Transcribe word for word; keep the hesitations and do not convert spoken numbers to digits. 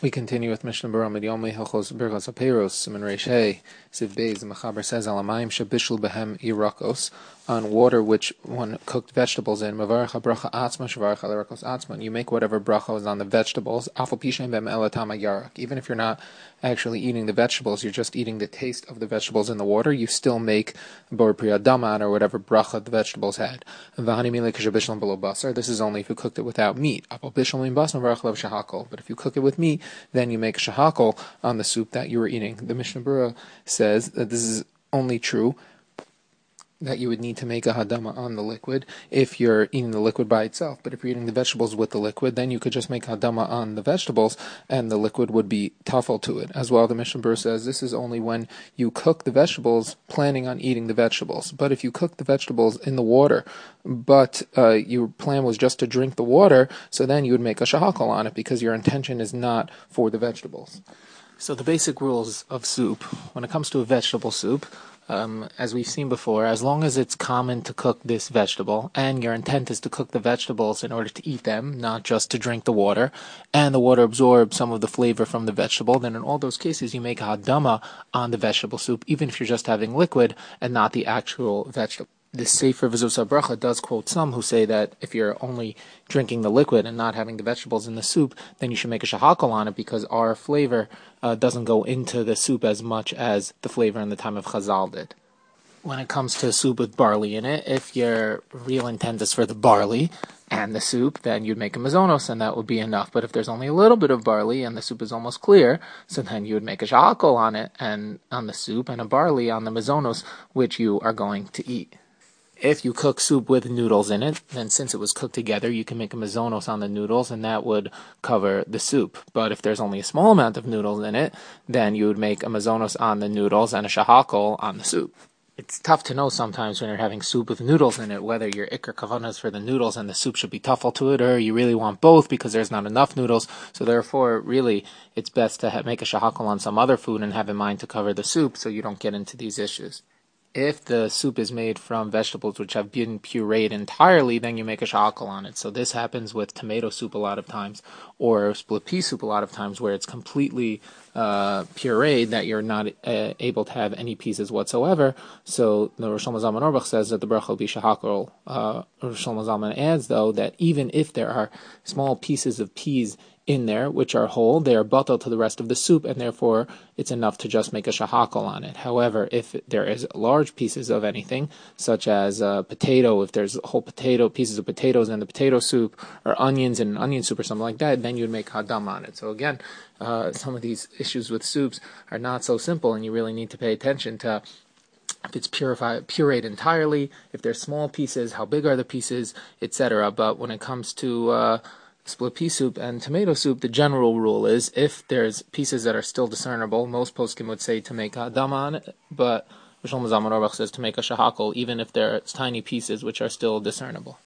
We continue with Mishnah Berurah Midyomi Hilchos Birchos HaPeiros Siman Reish Hey Siv Beis. The Mechaber says Alamayim Shabishul Behem Yirakos, on water which one cooked vegetables in. Mavarach Bracha Atzma Shavarach Alarakos Atzma. You make whatever bracha is on the vegetables. Afal Pishem Bem Elatama Yarak. Even if you're not actually eating the vegetables, you're just eating the taste of the vegetables in the water, you still make Bor Priya Daman or whatever bracha the vegetables had. V'hani Milek Shabishul Below Basar. This is only if you cooked it without meat. Afal Bishul Min Bas Mavarach Lev Shahakol. But if you cook it with meat, then you make a shahakol on the soup that you were eating. The Mishnah Berurah says that this is only true that you would need to make a hadama on the liquid if you're eating the liquid by itself. But if you're eating the vegetables with the liquid, then you could just make hadama on the vegetables and the liquid would be tafel to it. As well, the Mishnah Berurah says this is only when you cook the vegetables planning on eating the vegetables. But if you cook the vegetables in the water, but uh, your plan was just to drink the water, so then you would make a shahakal on it because your intention is not for the vegetables. So the basic rules of soup, when it comes to a vegetable soup, Um, as we've seen before, as long as it's common to cook this vegetable, and your intent is to cook the vegetables in order to eat them, not just to drink the water, and the water absorbs some of the flavor from the vegetable, then in all those cases you make a hadama on the vegetable soup, even if you're just having liquid and not the actual vegetable. The Sefer V'zos HaBracha does quote some who say that if you're only drinking the liquid and not having the vegetables in the soup, then you should make a shahakal on it because our flavor uh, doesn't go into the soup as much as the flavor in the time of Chazal did. When it comes to soup with barley in it, if your real intent is for the barley and the soup, then you'd make a mazonos and that would be enough. But if there's only a little bit of barley and the soup is almost clear, so then you would make a shahakal on it and on the soup and a barley on the mazonos, which you are going to eat. If you cook soup with noodles in it, then since it was cooked together, you can make a mazonos on the noodles, and that would cover the soup. But if there's only a small amount of noodles in it, then you would make a mazonos on the noodles and a shahakol on the soup. It's tough to know sometimes when you're having soup with noodles in it, whether your ikar kavanah is for the noodles and the soup should be tafel to it, or you really want both because there's not enough noodles. So therefore, really, it's best to ha- make a shahakol on some other food and have in mind to cover the soup so you don't get into these issues. If the soup is made from vegetables which have been pureed entirely, then you make a shahakal on it. So this happens with tomato soup a lot of times, or split pea soup a lot of times, where it's completely uh, pureed that you're not uh, able to have any pieces whatsoever. So the Rosh Zalman Auerbach says that the bracha will be shahakal. Uh, Rosh Zalman adds, though, that even if there are small pieces of peas in there, which are whole, they are batel to the rest of the soup, and therefore it's enough to just make a shahakal on it. However, if there is large pieces of anything, such as a potato, if there's whole potato, pieces of potatoes in the potato soup, or onions in an onion soup or something like that, then you'd make hadam on it. So again, uh, some of these issues with soups are not so simple, and you really need to pay attention to if it's purified, pureed entirely, if there's small pieces, how big are the pieces, et cetera. But when it comes to uh, split pea soup and tomato soup, the general rule is if there's pieces that are still discernible, most poskim would say to make a hadam on it, but Rosh Zalman Auerbach says to make a shahakol, even if there's tiny pieces which are still discernible.